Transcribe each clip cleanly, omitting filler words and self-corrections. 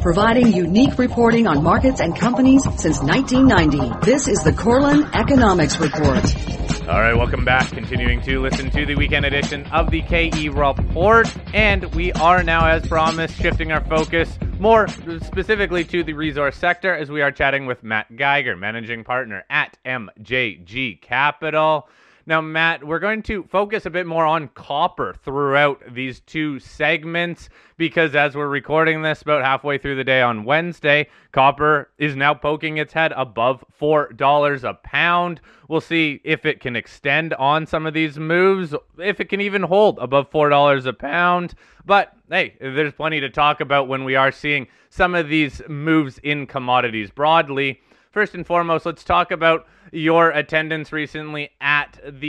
providing unique reporting on markets and companies since 1990. This is the Korelin Economics Report. All right, welcome back. Continuing to listen to the weekend edition of the KE Report. And we are now, as promised, shifting our focus more specifically to the resource sector as we are chatting with Matt Geiger, managing partner at MJG Capital. Now, Matt, we're going to focus a bit more on copper throughout these two segments because as we're recording this about halfway through the day on Wednesday, copper is now poking its head above $4 a pound. We'll see if it can extend on some of these moves, if it can even hold above $4 a pound. But hey, there's plenty to talk about when we are seeing some of these moves in commodities broadly. First and foremost, let's talk about your attendance recently at the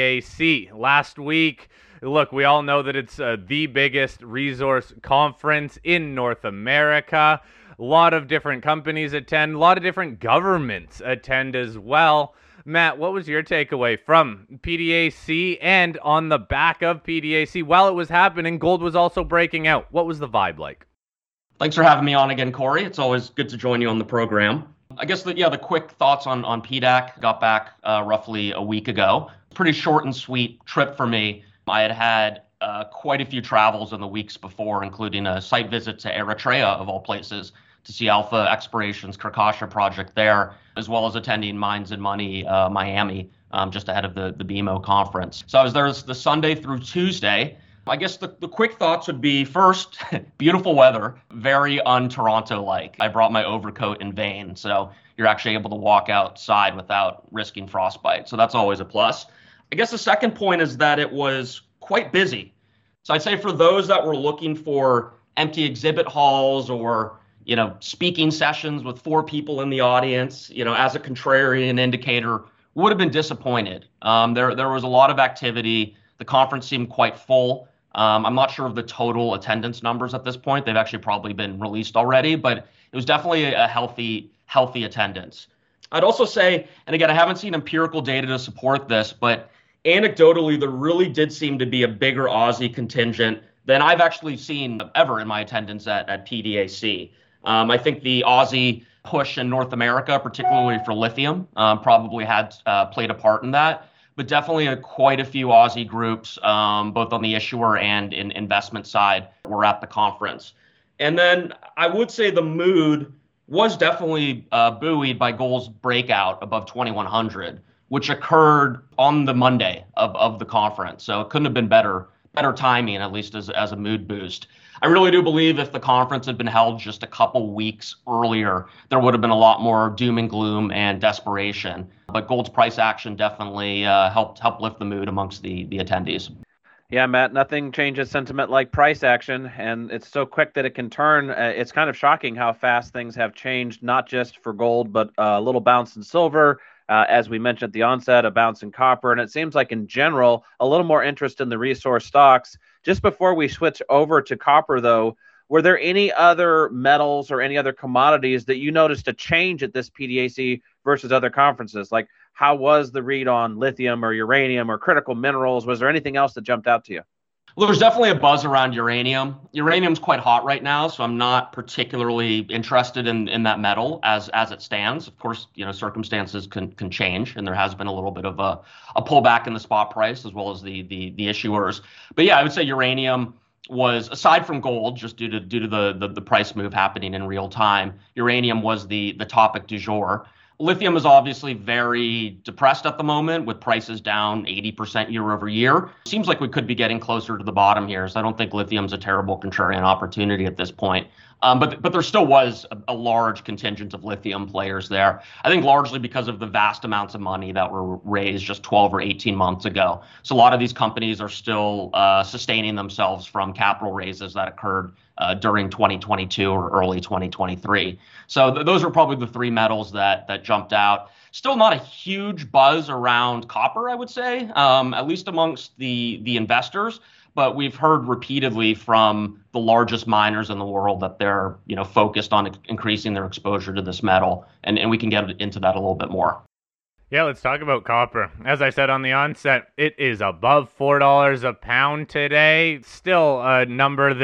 PDAC. Last week, look, we all know that it's the biggest resource conference in North America. A lot of different companies attend, a lot of different governments attend as well. Matt, what was your takeaway from PDAC and on the back of PDAC? While it was happening, gold was also breaking out. What was the vibe like? Thanks for having me on again, Corey. It's always good to join you on the program. I guess the quick thoughts on PDAC. Got back roughly a week ago. Pretty short and sweet trip for me. I had quite a few travels in the weeks before, including a site visit to Eritrea, of all places, to see Alpha Exploration's Kirkasha project there, as well as attending Mines and Money Miami just ahead of the BMO conference. So I was there the Sunday through Tuesday. I guess the quick thoughts would be, first, beautiful weather, very un-Toronto-like. I brought my overcoat in vain, so you're actually able to walk outside without risking frostbite. So that's always a plus. I guess the second point is that it was quite busy. So I'd say for those that were looking for empty exhibit halls or, speaking sessions with 4 people in the audience, as a contrarian indicator, would have been disappointed. There was a lot of activity. The conference seemed quite full. I'm not sure of the total attendance numbers at this point. They've actually probably been released already, but it was definitely a healthy attendance. I'd also say, and again, I haven't seen empirical data to support this, but anecdotally, there really did seem to be a bigger Aussie contingent than I've actually seen ever in my attendance at PDAC. I think the Aussie push in North America, particularly for lithium, probably had played a part in that. But definitely quite a few Aussie groups, both on the issuer and in investment side, were at the conference. And then I would say the mood was definitely buoyed by gold's breakout above 2,100, which occurred on the Monday of the conference. So it couldn't have been better timing, at least as a mood boost. I really do believe if the conference had been held just a couple weeks earlier, there would have been a lot more doom and gloom and desperation. But gold's price action definitely helped lift the mood amongst the attendees. Yeah, Matt, nothing changes sentiment like price action, and it's so quick that it can turn. It's kind of shocking how fast things have changed, not just for gold, but a little bounce in silver. As we mentioned at the onset, a bounce in copper. And it seems like in general, a little more interest in the resource stocks. Just before we switch over to copper, though, were there any other metals or any other commodities that you noticed a change at this PDAC versus other conferences? Like, how was the read on lithium or uranium or critical minerals? Was there anything else that jumped out to you? Well, there's definitely a buzz around uranium. Uranium's quite hot right now, so I'm not particularly interested in that metal as it stands. Of course, circumstances can change, and there has been a little bit of a pullback in the spot price as well as the issuers. But yeah, I would say uranium was, aside from gold, just due to the price move happening in real time, uranium was the topic du jour. Lithium is obviously very depressed at the moment, with prices down 80% year over year. Seems like we could be getting closer to the bottom here, so I don't think lithium's a terrible contrarian opportunity at this point. But there still was a large contingent of lithium players there. I think largely because of the vast amounts of money that were raised just 12 or 18 months ago. So a lot of these companies are still sustaining themselves from capital raises that occurred during 2022 or early 2023. So those are probably the 3 metals that jumped out. Still not a huge buzz around copper, I would say, at least amongst the investors. But we've heard repeatedly from the largest miners in the world that they're focused on increasing their exposure to this metal. And we can get into that a little bit more. Yeah, let's talk about copper. As I said on the onset, it is above $4 a pound today. Still a number that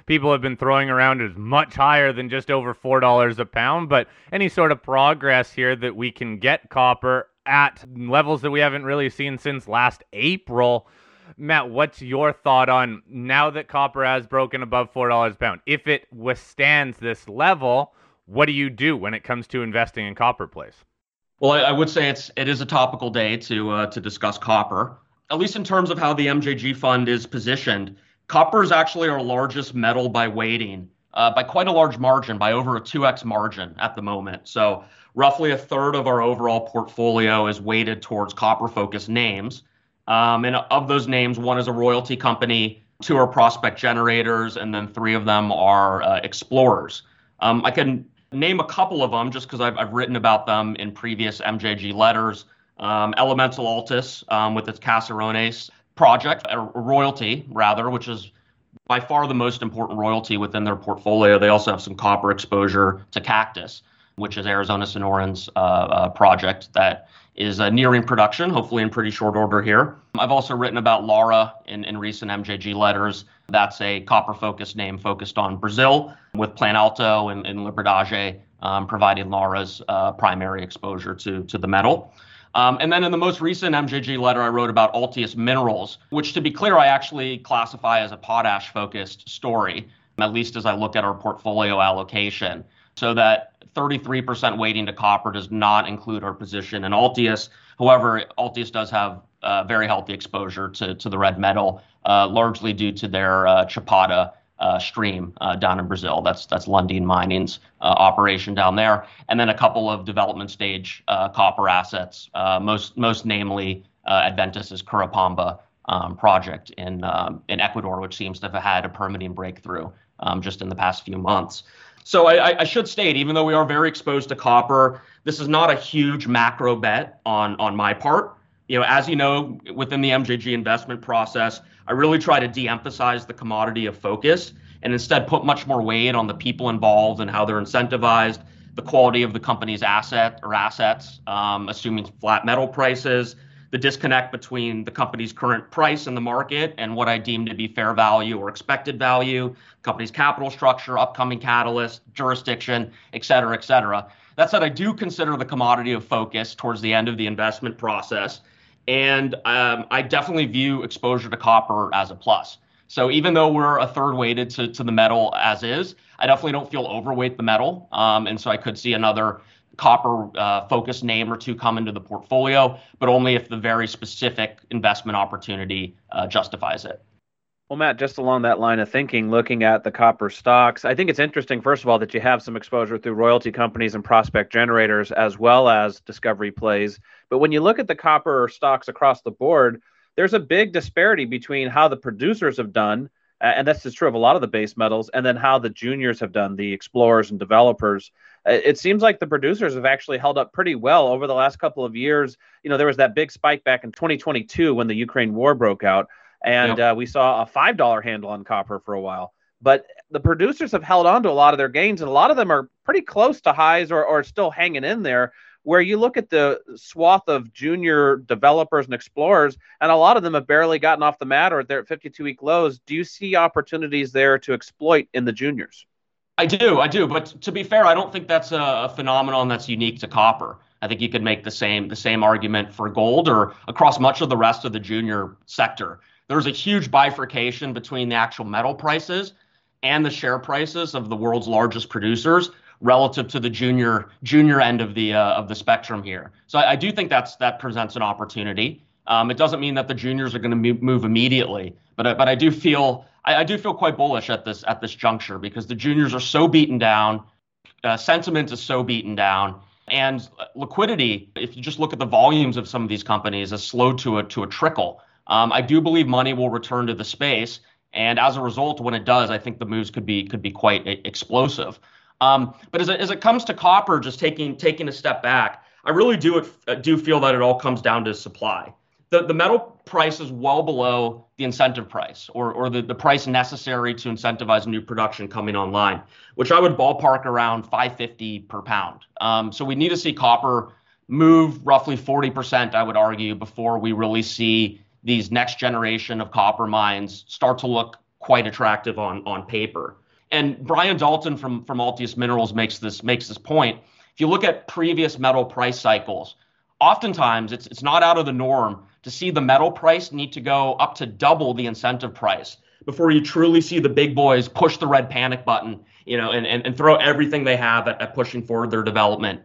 people have been throwing around as much higher than just over $4 a pound. But any sort of progress here that we can get copper at levels that we haven't really seen since last April. Matt, what's your thought on now that copper has broken above $4 a pound? If it withstands this level, what do you do when it comes to investing in copper plays? Well, I would say it is a topical day to discuss copper, at least in terms of how the MJG fund is positioned. Copper is actually our largest metal by weighting, by quite a large margin, by over a 2x margin at the moment. So roughly a third of our overall portfolio is weighted towards copper-focused names. And of those names, one is a royalty company, two are prospect generators, and then three of them are explorers. I can name a couple of them just because I've written about them in previous MJG letters. Elemental Altus with its Caserones project, a royalty rather, which is by far the most important royalty within their portfolio. They also have some copper exposure to Cactus, which is Arizona Sonoran's project that is nearing production, hopefully in pretty short order here. I've also written about Lara in recent MJG letters. That's a copper-focused name focused on Brazil, with Planalto and Liberdade providing Lara's primary exposure to the metal. And then in the most recent MJG letter, I wrote about Altius Minerals, which, to be clear, I actually classify as a potash-focused story, at least as I look at our portfolio allocation. So that 33% weighting to copper does not include our position in Altius. However, Altius does have very healthy exposure to the red metal, largely due to their Chapada stream down in Brazil. That's Lundin Mining's operation down there, and then a couple of development stage copper assets, most namely Adventus's Curipamba project in Ecuador, which seems to have had a permitting breakthrough just in the past few months. So I should state, even though we are very exposed to copper, this is not a huge macro bet on my part. As you know, within the MJG investment process, I really try to de-emphasize the commodity of focus and instead put much more weight on the people involved and how they're incentivized, the quality of the company's assets, assuming flat metal prices, the disconnect between the company's current price in the market and what I deem to be fair value or expected value, company's capital structure, upcoming catalyst, jurisdiction, et cetera, et cetera. That said, I do consider the commodity of focus towards the end of the investment process. And I definitely view exposure to copper as a plus. So even though we're a third weighted to the metal as is, I definitely don't feel overweight the metal. And so I could see another copper focused name or two come into the portfolio, but only if the very specific investment opportunity justifies it. Well, Matt, just along that line of thinking, looking at the copper stocks, I think it's interesting, first of all, that you have some exposure through royalty companies and prospect generators, as well as discovery plays. But when you look at the copper stocks across the board, there's a big disparity between how the producers have done, and that's just true of a lot of the base metals, and then how the juniors have done, the explorers and developers. It seems like the producers have actually held up pretty well over the last couple of years. There was that big spike back in 2022 when the Ukraine war broke out. And we saw a $5 handle on copper for a while. But the producers have held on to a lot of their gains, and a lot of them are pretty close to highs or still hanging in there, where you look at the swath of junior developers and explorers, and a lot of them have barely gotten off the mat or they're at 52-week lows. Do you see opportunities there to exploit in the juniors? I do. But to be fair, I don't think that's a phenomenon that's unique to copper. I think you could make the same argument for gold or across much of the rest of the junior sector. There's a huge bifurcation between the actual metal prices and the share prices of the world's largest producers relative to the junior end of the spectrum here. So I do think that presents an opportunity. It doesn't mean that the juniors are going to move immediately, but I do feel quite bullish at this juncture because the juniors are so beaten down, sentiment is so beaten down, and liquidity, if you just look at the volumes of some of these companies, is slow to a trickle. I do believe money will return to the space, and as a result, when it does, I think the moves could be quite explosive. But as it comes to copper, just taking a step back, I really do feel that it all comes down to supply. The metal price is well below the incentive price or the price necessary to incentivize new production coming online, which I would ballpark around $5.50 per pound. So we need to see copper move roughly 40%, I would argue, before we really see these next generation of copper mines start to look quite attractive on paper. And Brian Dalton from Altius Minerals makes this point. If you look at previous metal price cycles, oftentimes it's not out of the norm to see the metal price need to go up to double the incentive price before you truly see the big boys push the red panic button, and throw everything they have at pushing forward their development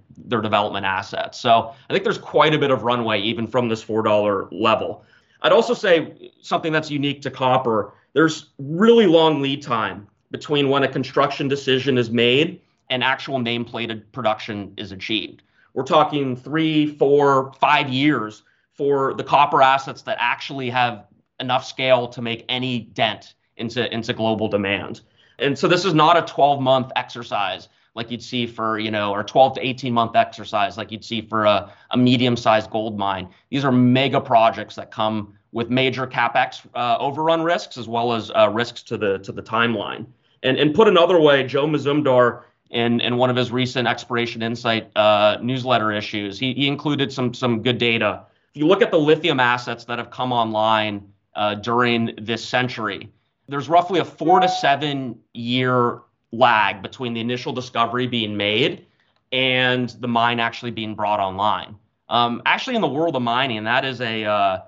assets. So I think there's quite a bit of runway even from this $4 level. I'd also say something that's unique to copper. There's really long lead time between when a construction decision is made and actual nameplated production is achieved. We're talking 3, 4, 5 years for the copper assets that actually have enough scale to make any dent into global demand. And so this is not a 12-month exercise like you'd see for, or 12 to 18-month exercise like you'd see for a medium-sized gold mine. These are mega projects that come with major CapEx overrun risks as well as risks to the timeline. And put another way, Joe Mazumdar, in one of his recent Exploration Insight newsletter issues, he included some good data. If you look at the lithium assets that have come online during this century, there's roughly a 4 to 7 year lag between the initial discovery being made and the mine actually being brought online. Actually, in the world of mining, that is a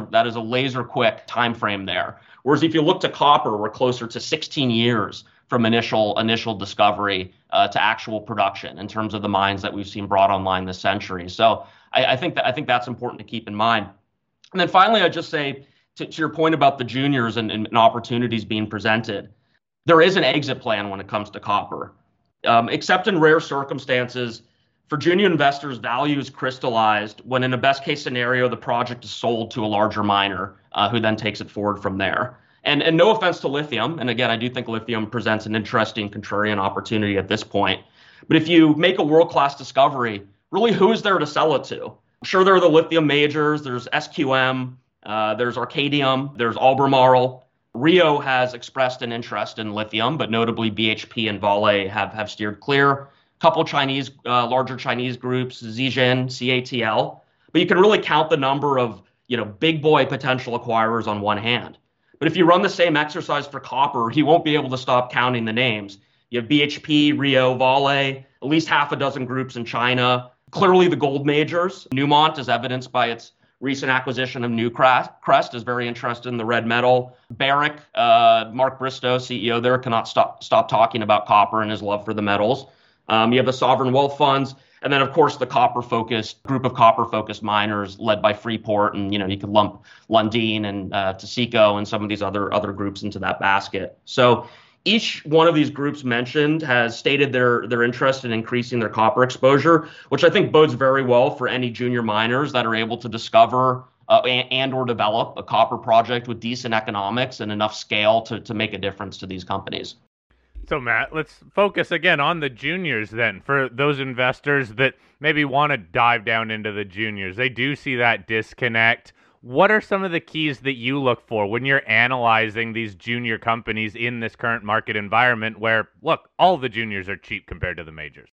laser quick time frame there. Whereas if you look to copper, we're closer to 16 years from initial discovery to actual production in terms of the mines that we've seen brought online this century. So I think that's important to keep in mind. And then finally, I'd just say to your point about the juniors and opportunities being presented, there is an exit plan when it comes to copper. Except in rare circumstances, for junior investors, value is crystallized when, in a best case scenario, the project is sold to a larger miner who then takes it forward from there. And no offense to lithium, and again, I do think lithium presents an interesting contrarian opportunity at this point. But if you make a world-class discovery, really, who is there to sell it to? I'm sure there are the lithium majors. There's SQM, there's Arcadium, there's Albemarle. Rio has expressed an interest in lithium, but notably BHP and Vale have steered clear. A couple larger Chinese groups, Zijin, CATL. But you can really count the number of big boy potential acquirers on one hand. But if you run the same exercise for copper, you won't be able to stop counting the names. You have BHP, Rio, Vale, at least half a dozen groups in China. Clearly the gold majors. Newmont, as evidenced by its recent acquisition of Newcrest, is very interested in the red metal. Barrick, Mark Bristow, CEO there, cannot stop talking about copper and his love for the metals. You have the sovereign wealth funds. And then, of course, the group of copper-focused miners led by Freeport. And, you could lump Lundin and Taseko and some of these other groups into that basket. So each one of these groups mentioned has stated their interest in increasing their copper exposure, which I think bodes very well for any junior miners that are able to discover and or develop a copper project with decent economics and enough scale to make a difference to these companies. So, Matt, let's focus again on the juniors then. For those investors that maybe want to dive down into the juniors, they do see that disconnect. What are some of the keys that you look for when you're analyzing these junior companies in this current market environment where, look, all the juniors are cheap compared to the majors?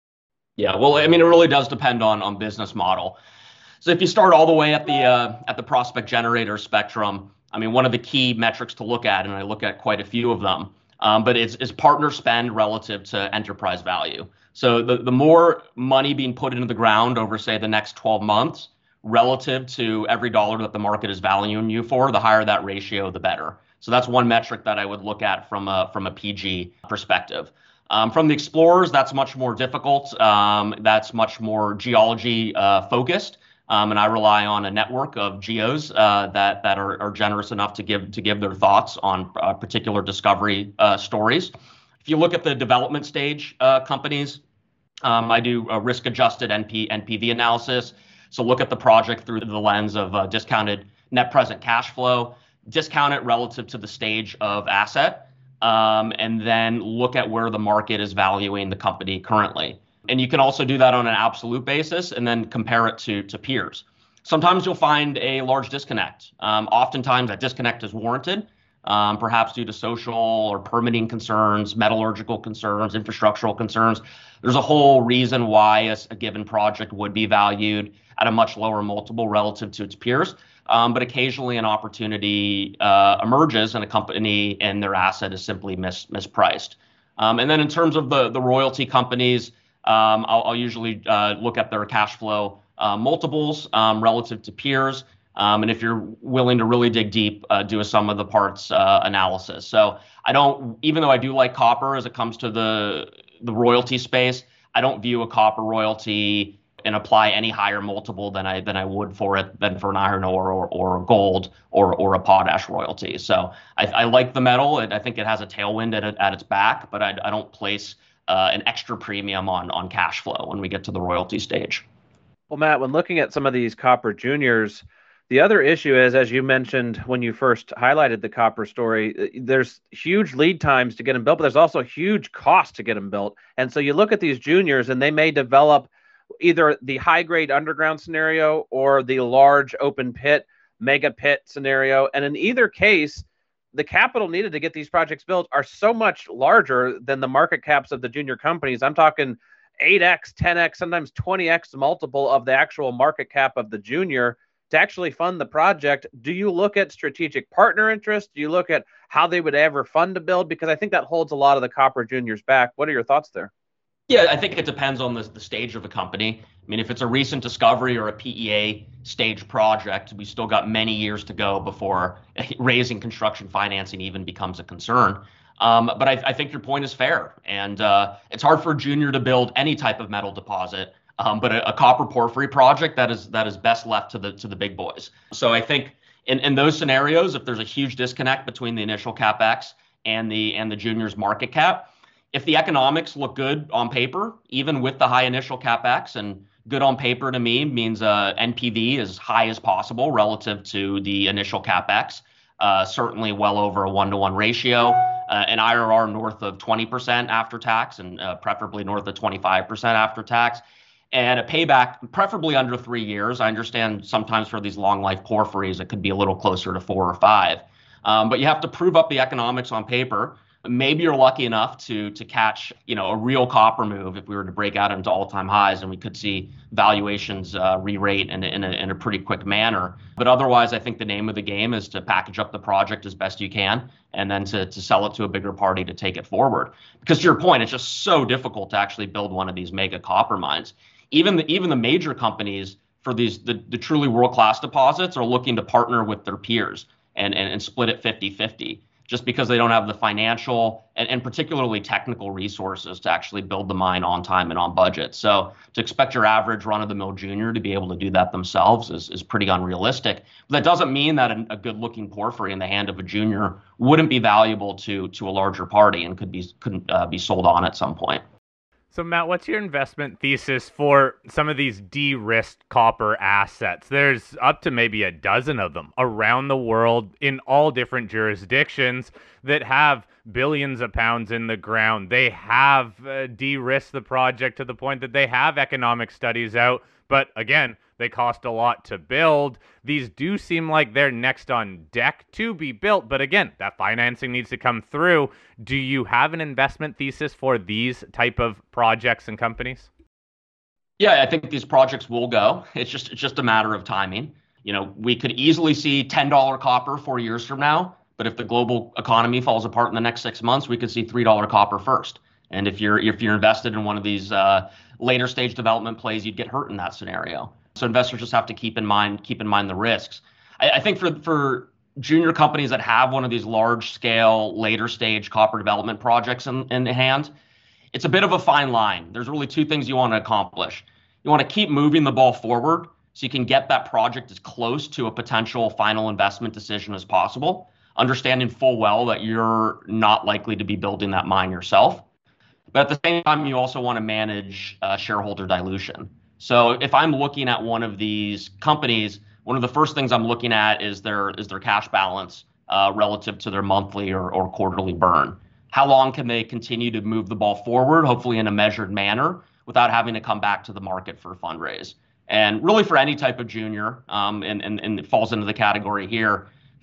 Yeah, well, I mean, it really does depend on business model. So if you start all the way at the prospect generator spectrum, I mean, one of the key metrics to look at, and I look at quite a few of them, but it's partner spend relative to enterprise value. So the more money being put into the ground over, say, the next 12 months relative to every dollar that the market is valuing you for, the higher that ratio, the better. So that's one metric that I would look at from a PG perspective. From the explorers, that's much more difficult. That's much more geology focused. And I rely on a network of geos that are generous enough to give their thoughts on particular discovery stories. If you look at the development stage companies, I do a risk-adjusted NPV analysis. So look at the project through the lens of discounted net present cash flow, discount it relative to the stage of asset, and then look at where the market is valuing the company currently. And you can also do that on an absolute basis and then compare it to peers. Sometimes you'll find a large disconnect. Oftentimes that disconnect is warranted. perhaps due to social or permitting concerns, metallurgical concerns, infrastructural concerns. There's a whole reason why a given project would be valued at a much lower multiple relative to its peers. But occasionally an opportunity emerges and a company and their asset is simply mispriced. And then in terms of the royalty companies, I'll usually look at their cash flow multiples relative to peers. And if you're willing to really dig deep, do a sum of the parts analysis. So even though I do like copper as it comes to the royalty space, I don't view a copper royalty and apply any higher multiple than I would for an iron ore or gold or a potash royalty. So I like the metal, and I think it has a tailwind at its back, but I don't place an extra premium on cash flow when we get to the royalty stage. Well, Matt, when looking at some of these copper juniors, the other issue is, as you mentioned when you first highlighted the copper story, there's huge lead times to get them built, but there's also huge cost to get them built. And so you look at these juniors and they may develop either the high grade underground scenario or the large open pit, mega pit scenario. And in either case, the capital needed to get these projects built are so much larger than the market caps of the junior companies. I'm talking 8x, 10x, sometimes 20x multiple of the actual market cap of the junior to actually fund the project. Do you look at strategic partner interest? Do you look at how they would ever fund a build? Because I think that holds a lot of the copper juniors back. What are your thoughts there? Yeah, I think it depends on the stage of the company. I mean, if it's a recent discovery or a PEA stage project, we still got many years to go before raising construction financing even becomes a concern. But I think your point is fair. And it's hard for a junior to build any type of metal deposit. But a copper porphyry project that is best left to the big boys. So I think in those scenarios, if there's a huge disconnect between the initial capex and the junior's market cap, if the economics look good on paper, even with the high initial capex, and good on paper to me means NPV as high as possible relative to the initial capex, certainly well over a 1-to-1 ratio, an IRR north of 20% after tax, and preferably north of 25% after tax. And a payback, preferably under 3 years. I understand sometimes for these long life porphyries, it could be a little closer to 4 or 5. But you have to prove up the economics on paper. Maybe you're lucky enough to catch, a real copper move if we were to break out into all-time highs, and we could see valuations re-rate in a pretty quick manner. But otherwise, I think the name of the game is to package up the project as best you can, and then to sell it to a bigger party to take it forward. Because to your point, it's just so difficult to actually build one of these mega copper mines. Even the major companies for the truly world-class deposits are looking to partner with their peers and split it 50-50, just because they don't have the financial and particularly technical resources to actually build the mine on time and on budget. So to expect your average run-of-the-mill junior to be able to do that themselves is pretty unrealistic. But that doesn't mean that a good-looking porphyry in the hand of a junior wouldn't be valuable to a larger party and couldn't be sold on at some point. So, Matt, what's your investment thesis for some of these de-risked copper assets? There's up to maybe a dozen of them around the world in all different jurisdictions that have billions of pounds in the ground. They have de-risked the project to the point that they have economic studies out. But again, they cost a lot to build. These do seem like they're next on deck to be built. But again, that financing needs to come through. Do you have an investment thesis for these type of projects and companies? Yeah, I think these projects will go. It's just a matter of timing. We could easily see $10 copper 4 years from now. But if the global economy falls apart in the next 6 months, we could see $3 copper first. And if you're invested in one of these later stage development plays, you'd get hurt in that scenario. So investors just have to keep in mind the risks. I think for junior companies that have one of these large scale later stage copper development projects in hand, it's a bit of a fine line. There's really two things you want to accomplish. You want to keep moving the ball forward so you can get that project as close to a potential final investment decision as possible, understanding full well that you're not likely to be building that mine yourself. But at the same time, you also want to manage shareholder dilution. So if I'm looking at one of these companies, one of the first things I'm looking at is their cash balance relative to their monthly or quarterly burn. How long can they continue to move the ball forward, hopefully in a measured manner, without having to come back to the market for a fundraise? And really for any type of junior, and it falls into the category here, if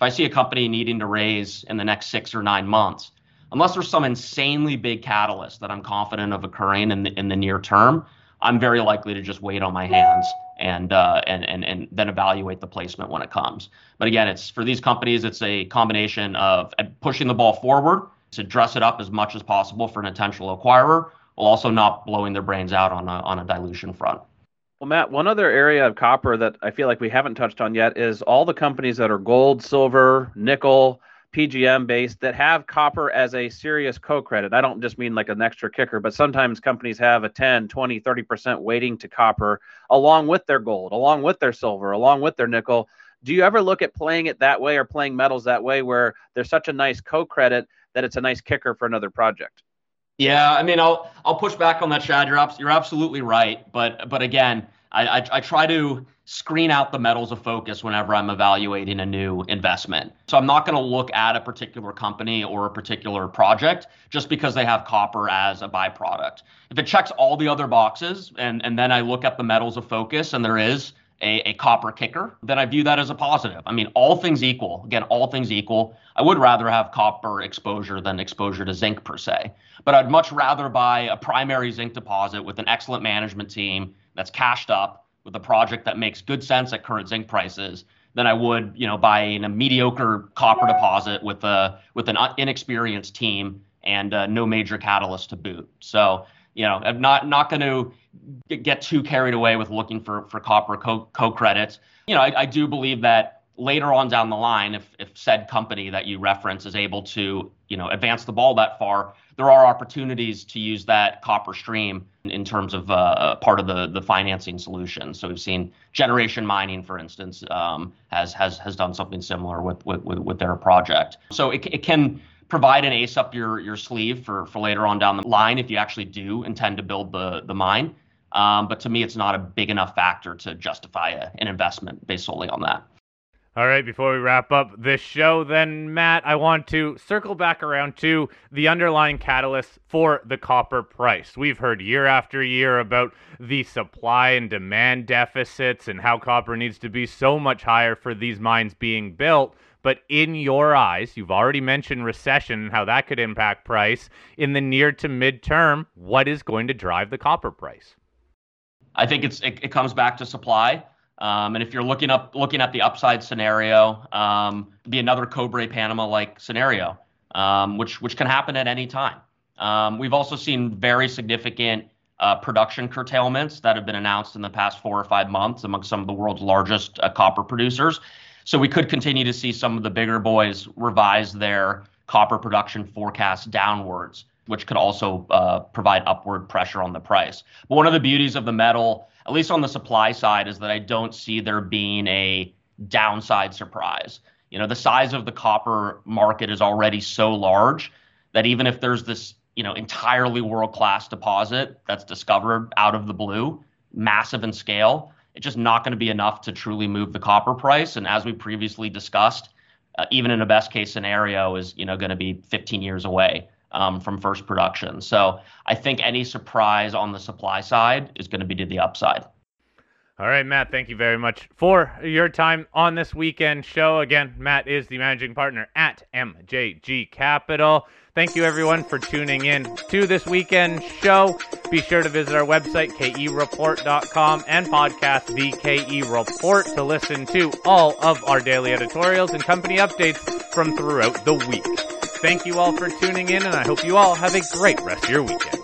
if I see a company needing to raise in the next 6 or 9 months, unless there's some insanely big catalyst that I'm confident of occurring in the near term, I'm very likely to just wait on my hands and then evaluate the placement when it comes. But again, it's for these companies, it's a combination of pushing the ball forward to dress it up as much as possible for an potential acquirer, while also not blowing their brains out on a dilution front. Well, Matt, one other area of copper that I feel like we haven't touched on yet is all the companies that are gold, silver, nickel, PGM based that have copper as a serious co-credit. I don't just mean like an extra kicker, but sometimes companies have a 10, 20, 30% weighting to copper along with their gold, along with their silver, along with their nickel. Do you ever look at playing it that way or playing metals that way where there's such a nice co-credit that it's a nice kicker for another project? Yeah, I mean, I'll push back on that, Chad. You're absolutely right. But again, I try to screen out the metals of focus whenever I'm evaluating a new investment. So I'm not going to look at a particular company or a particular project just because they have copper as a byproduct. If it checks all the other boxes and then I look at the metals of focus and there is a copper kicker, then I view that as a positive. I mean, all things equal, I would rather have copper exposure than exposure to zinc per se. But I'd much rather buy a primary zinc deposit with an excellent management team that's cashed up with a project that makes good sense at current zinc prices than I would, buying a mediocre copper deposit with an inexperienced team and no major catalyst to boot. So, I'm not going to get too carried away with looking for copper co-credits. I do believe that later on down the line, if said company that you reference is able to, advance the ball that far, there are opportunities to use that copper stream in terms of part of the financing solution. So we've seen Generation Mining, for instance, has done something similar with their project. So it can provide an ace up your sleeve for later on down the line if you actually do intend to build the mine. But to me, it's not a big enough factor to justify an investment based solely on that. All right, before we wrap up this show, then, Matt, I want to circle back around to the underlying catalysts for the copper price. We've heard year after year about the supply and demand deficits and how copper needs to be so much higher for these mines being built. But in your eyes, you've already mentioned recession and how that could impact price. In the near to midterm, what is going to drive the copper price? I think it comes back to supply. And if you're looking at the upside scenario, be another Cobre Panama-like scenario, which can happen at any time. We've also seen very significant production curtailments that have been announced in the past 4 or 5 months among some of the world's largest copper producers. So we could continue to see some of the bigger boys revise their copper production forecasts downwards, which could also provide upward pressure on the price. But one of the beauties of the metal, at least on the supply side, is that I don't see there being a downside surprise. The size of the copper market is already so large that even if there's this, entirely world-class deposit that's discovered out of the blue, massive in scale, it's just not going to be enough to truly move the copper price. And as we previously discussed, even in a best-case scenario is, going to be 15 years away from first production. So I think any surprise on the supply side is going to be to the upside. All right, Matt, thank you very much for your time on this weekend show. Again, Matt is the managing partner at MJG Capital. Thank you, everyone, for tuning in to this weekend show. Be sure to visit our website, kereport.com, and podcast The KE Report to listen to all of our daily editorials and company updates from throughout the week. Thank you all for tuning in, and I hope you all have a great rest of your weekend.